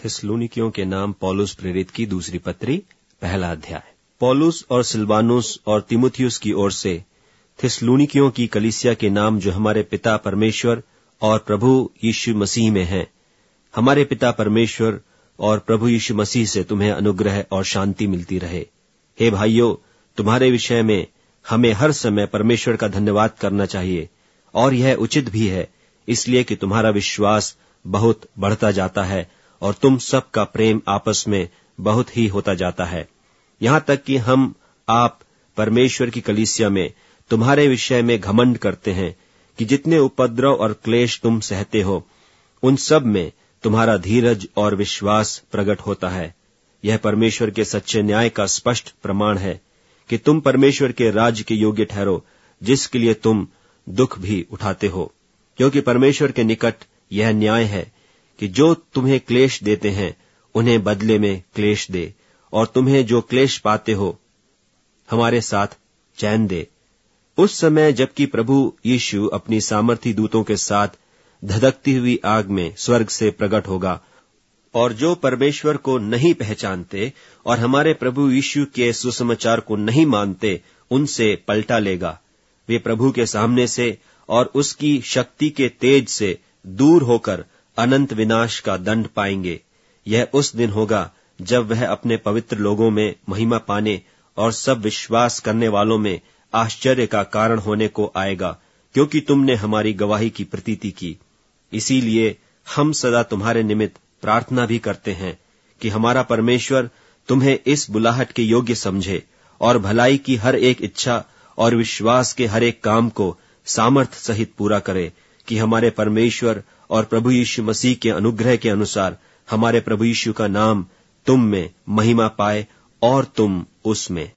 थिस्सलुनीकियों के नाम पौलुस प्रेरित की दूसरी पत्री, पहला अध्याय। पौलुस और सिलवानुस और तीमुथियुस की ओर से थिस्सलुनीकियों की कलीसिया के नाम जो हमारे पिता परमेश्वर और प्रभु यीशु मसीह में हैं। हमारे पिता परमेश्वर और प्रभु यीशु मसीह से तुम्हें अनुग्रह और शांति मिलती रहे। हे भाइयों, तुम्हारे विषय में हमें हर समय परमेश्वर का धन्यवाद करना चाहिए, और यह उचित भी है, इसलिए कि तुम्हारा विश्वास बहुत बढ़ता जाता है और तुम सब का प्रेम आपस में बहुत ही होता जाता है, यहाँ तक कि आप परमेश्वर की कलीसिया में तुम्हारे विषय में घमंड करते हैं कि जितने उपद्रव और क्लेश तुम सहते हो, उन सब में तुम्हारा धीरज और विश्वास प्रकट होता है। यह परमेश्वर के सच्चे न्याय का स्पष्ट प्रमाण है कि तुम परमेश्वर के राज्य के योग्य ठहरो, जिसके लिए तुम दुख भी उठाते हो। क्योंकि परमेश्वर के निकट यह न्याय है कि जो तुम्हें क्लेश देते हैं उन्हें बदले में क्लेश दे, और तुम्हें जो क्लेश पाते हो हमारे साथ चैन दे। उस समय जबकि प्रभु यीशु अपनी सामर्थी दूतों के साथ धधकती हुई आग में स्वर्ग से प्रकट होगा, और जो परमेश्वर को नहीं पहचानते और हमारे प्रभु यीशु के सुसमाचार को नहीं मानते, उनसे पलटा लेगा। वे प्रभु के सामने से और उसकी शक्ति के तेज से दूर होकर अनंत विनाश का दंड पाएंगे। यह उस दिन होगा जब वह अपने पवित्र लोगों में महिमा पाने और सब विश्वास करने वालों में आश्चर्य का कारण होने को आएगा, क्योंकि तुमने हमारी गवाही की प्रतीति की। इसीलिए हम सदा तुम्हारे निमित्त प्रार्थना भी करते हैं कि हमारा परमेश्वर तुम्हें इस बुलाहट के योग्य समझे और भलाई की हर एक इच्छा और विश्वास के हर एक काम को सामर्थ सहित पूरा करे, कि हमारे परमेश्वर और प्रभु यीशु मसीह के अनुग्रह के अनुसार हमारे प्रभु यीशु का नाम तुम में महिमा पाए और तुम उसमें।